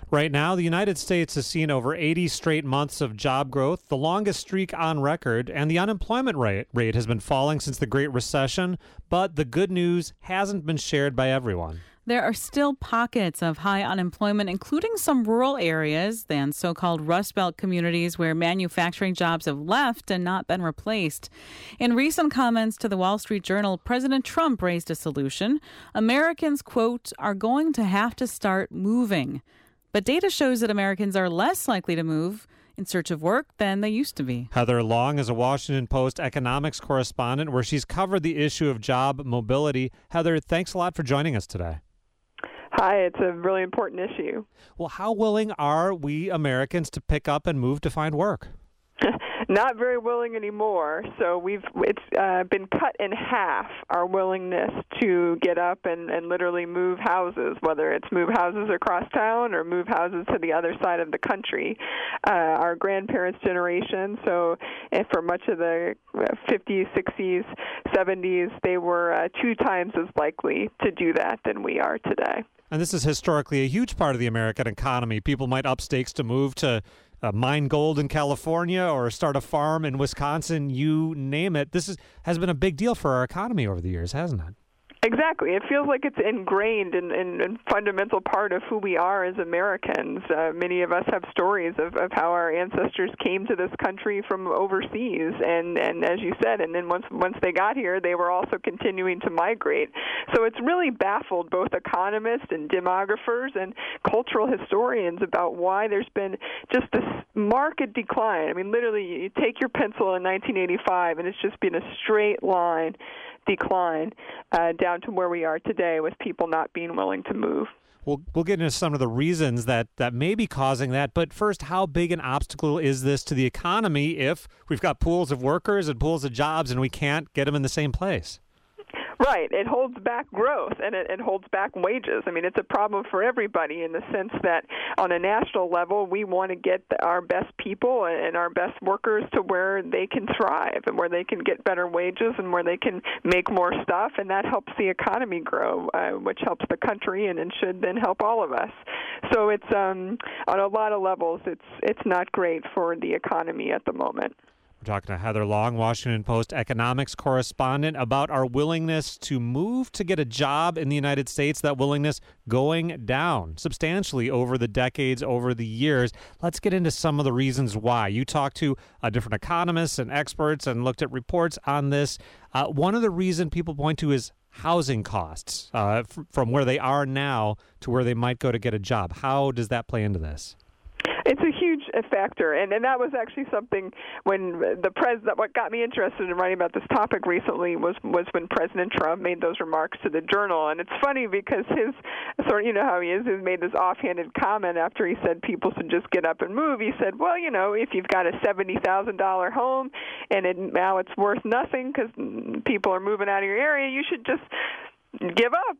Right now, the United States has seen over 80 straight months of job growth, the longest streak on record, and the unemployment rate has been falling since the Great Recession. But the good news hasn't been shared by everyone. There are still pockets of high unemployment, including some rural areas and so-called Rust Belt communities where manufacturing jobs have left and not been replaced. In recent comments to the Wall Street Journal, President Trump raised a solution. Americans, quote, are going to have to start moving. But data shows that Americans are less likely to move in search of work than they used to be. Heather Long is a Washington Post economics correspondent where she's covered the issue of job mobility. Heather, thanks a lot for joining us today. Hi, it's a really important issue. Well, how willing are we Americans to pick up and move to find work? Not very willing anymore. So it's been cut in half, our willingness to get up and literally move houses, whether it's move houses across town or move houses to the other side of the country. Our grandparents' generation, so for much of the 50s, 60s, 70s, they were 2 times as likely to do that than we are today. And this is historically a huge part of the American economy. People might up stakes to move to mine gold in California or start a farm in Wisconsin, you name it. This has been a big deal for our economy over the years, hasn't it? Exactly. It feels like it's ingrained in fundamental part of who we are as Americans. Many of us have stories of how our ancestors came to this country from overseas, and as you said, and then once they got here, they were also continuing to migrate. So it's really baffled both economists and demographers and cultural historians about why there's been just this marked decline. I mean, literally, you take your pencil in 1985, and it's just been a straight line decline down to where we are today with people not being willing to move. We'll get into some of the reasons that may be causing that. But first, how big an obstacle is this to the economy if we've got pools of workers and pools of jobs and we can't get them in the same place? Right. It holds back growth, and it holds back wages. I mean, it's a problem for everybody in the sense that on a national level, we want to get our best people and our best workers to where they can thrive and where they can get better wages and where they can make more stuff, and that helps the economy grow, which helps the country and should then help all of us. So it's on a lot of levels, it's not great for the economy at the moment. We're talking to Heather Long, Washington Post economics correspondent, about our willingness to move to get a job in the United States, that willingness going down substantially over the decades, over the years. Let's get into some of the reasons why. You talked to different economists and experts and looked at reports on this. One of the reasons people point to is housing costs from where they are now to where they might go to get a job. How does that play into this? It's a huge factor, and that was actually something when what got me interested in writing about this topic recently was when President Trump made those remarks to the Journal. And it's funny because his sort of, you know how he is, he's made this offhanded comment after he said people should just get up and move. He said, well, you know, if you've got a $70,000 home and now it's worth nothing because people are moving out of your area, you should just give up,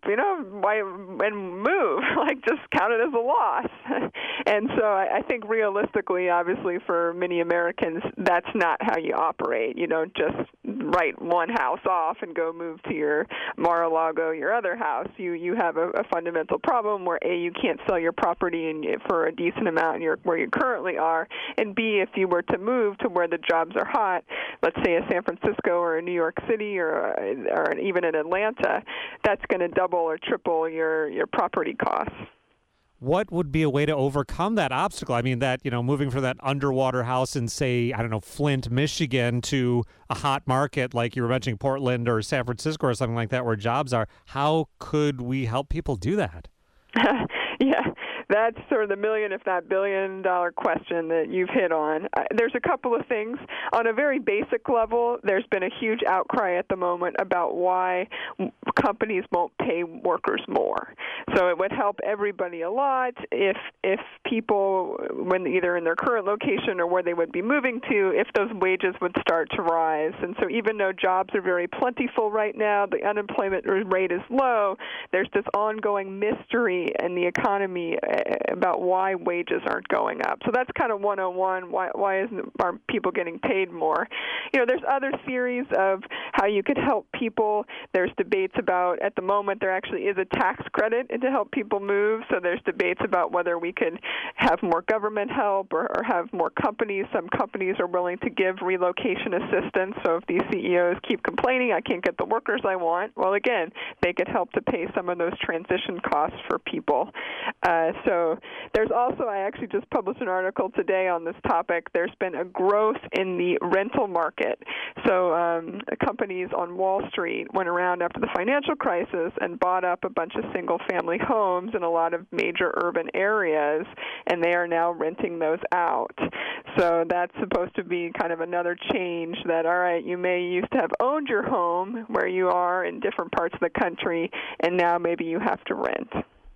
and move, like just count it as a loss. And so I think realistically, obviously, for many Americans, that's not how you operate. You don't just write one house off and go move to your Mar-a-Lago, your other house. You have a fundamental problem where, A, you can't sell your property for a decent amount where you currently are, and B, if you were to move to where the jobs are hot, let's say a San Francisco or a New York City or even in Atlanta, that's going to double or triple your property costs. What would be a way to overcome that obstacle? I mean, that, moving from that underwater house in, say, Flint, Michigan to a hot market like you were mentioning, Portland or San Francisco or something like that where jobs are. How could we help people do that? Yeah. That's sort of the million, if not billion-dollar question that you've hit on. There's a couple of things. On a very basic level, there's been a huge outcry at the moment about why companies won't pay workers more. So it would help everybody a lot if people, when either in their current location or where they would be moving to, if those wages would start to rise. And so even though jobs are very plentiful right now, the unemployment rate is low, there's this ongoing mystery in the economy about why wages aren't going up. So that's kind of 101. Why aren't people getting paid more? There's other theories of how you could help people. There's debates about, at the moment, there actually is a tax credit to help people move. So there's debates about whether we could have more government help or have more companies. Some companies are willing to give relocation assistance. So if these CEOs keep complaining, I can't get the workers I want, well, again, they could help to pay some of those transition costs for people. So there's also, I actually just published an article today on this topic. There's been a growth in the rental market. So companies on Wall Street went around after the financial crisis and bought up a bunch of single-family homes in a lot of major urban areas, and they are now renting those out. So that's supposed to be kind of another change that, all right, you may used to have owned your home where you are in different parts of the country, and now maybe you have to rent.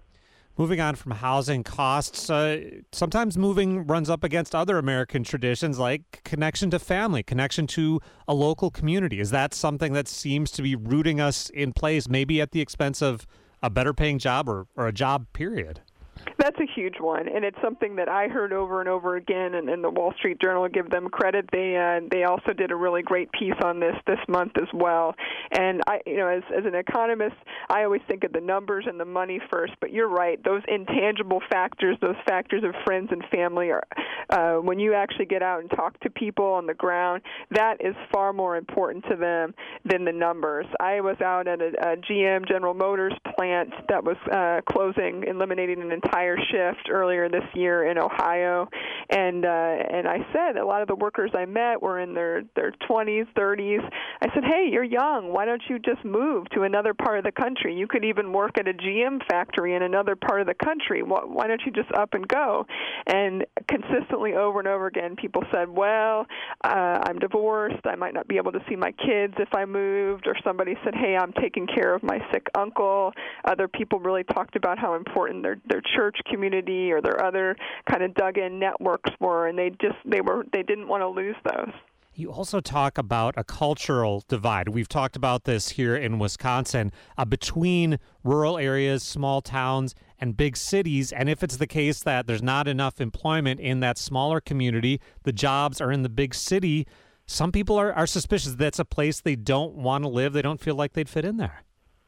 Moving on from housing costs, sometimes moving runs up against other American traditions like connection to family, connection to a local community. Is that something that seems to be rooting us in place, maybe at the expense of a better paying job or a job, period? That's a huge one, and it's something that I heard over and over again, and the Wall Street Journal, give them credit. They also did a really great piece on this month as well. And I, as an economist, I always think of the numbers and the money first. But you're right; those intangible factors, those factors of friends and family, are when you actually get out and talk to people on the ground, that is far more important to them than the numbers. I was out at a GM, General Motors plant that was closing, eliminating an entire shift earlier this year in Ohio, and I said a lot of the workers I met were in their 20s, 30s. I said, hey, you're young. Why don't you just move to another part of the country? You could even work at a GM factory in another part of the country. Why don't you just up and go? And consistently over and over again, people said, well, I'm divorced. I might not be able to see my kids if I moved. Or somebody said, hey, I'm taking care of my sick uncle. Other people really talked about how important their church community or their other kind of dug-in networks were, and they didn't want to lose those. You also talk about a cultural divide. We've talked about this here in Wisconsin between rural areas, small towns, and big cities. And if it's the case that there's not enough employment in that smaller community, the jobs are in the big city, some people are suspicious that's a place they don't want to live. They don't feel like they'd fit in there.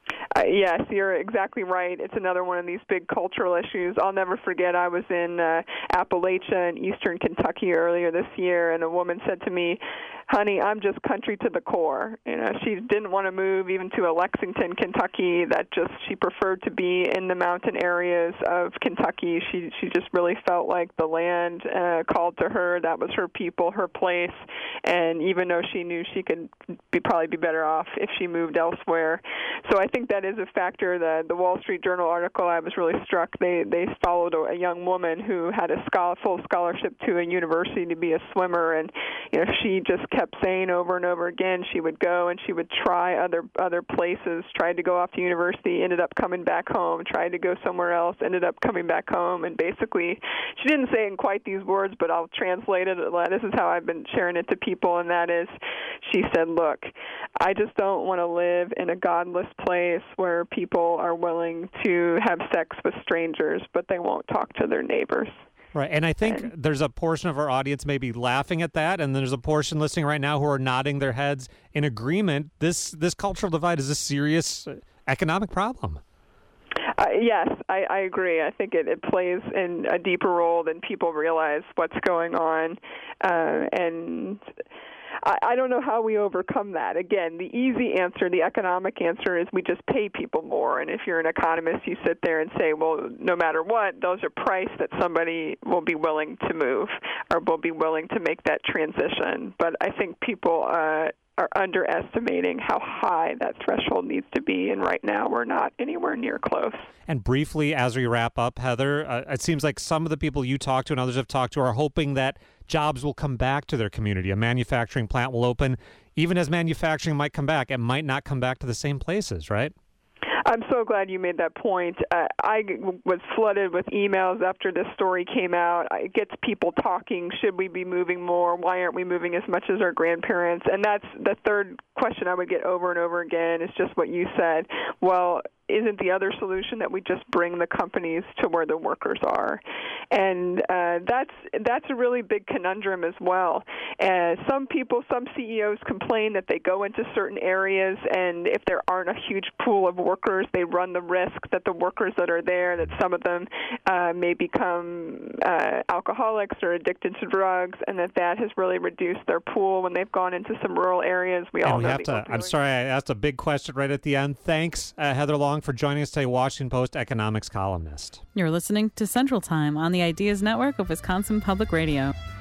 Yes, you're exactly right. It's another one of these big cultural issues. I'll never forget, I was in Appalachia in eastern Kentucky earlier this year, and a woman said to me, honey, I'm just country to the core. She didn't want to move even to a Lexington, Kentucky. She preferred to be in the mountain areas of Kentucky. She just really felt like the land called to her. That was her people, her place. And even though she knew she could probably be better off if she moved elsewhere. So I think that is a factor. The Wall Street Journal article, I was really struck. They followed a young woman who had a full scholarship to a university to be a swimmer, and she just kept saying over and over again she would go and she would try other places, tried to go off to university, ended up coming back home, tried to go somewhere else, ended up coming back home, and basically she didn't say it in quite these words, but I'll translate it. This is how I've been sharing it to people, and that is, she said, look, I just don't want to live in a godless place where people are willing to have sex with strangers, but they won't talk to their neighbors. Right, and I think there's a portion of our audience maybe laughing at that, and there's a portion listening right now who are nodding their heads in agreement. This cultural divide is a serious economic problem. Yes, I agree. I think it plays in a deeper role than people realize what's going on, and I don't know how we overcome that. Again, the easy answer, the economic answer, is we just pay people more. And if you're an economist, you sit there and say, well, no matter what, those are price that somebody will be willing to move or will be willing to make that transition. But I think people are underestimating how high that threshold needs to be, and right now we're not anywhere near close. And briefly, as we wrap up, Heather, it seems like some of the people you talk to and others have talked to are hoping that jobs will come back to their community. A manufacturing plant will open. Even as manufacturing might come back, it might not come back to the same places, right? I'm so glad you made that point. I was flooded with emails after this story came out. It gets people talking. Should we be moving more? Why aren't we moving as much as our grandparents? And that's the third question I would get over and over again is just what you said. Well, isn't the other solution that we just bring the companies to where the workers are? And that's a really big conundrum as well. Some CEOs complain that they go into certain areas, and if there aren't a huge pool of workers, they run the risk that the workers that are there, that some of them may become alcoholics or addicted to drugs, and that has really reduced their pool when they've gone into some rural areas. I'm sorry, I asked a big question right at the end. Thanks, Heather Long, for joining us today, Washington Post economics columnist. You're listening to Central Time on the Ideas Network of Wisconsin Public Radio.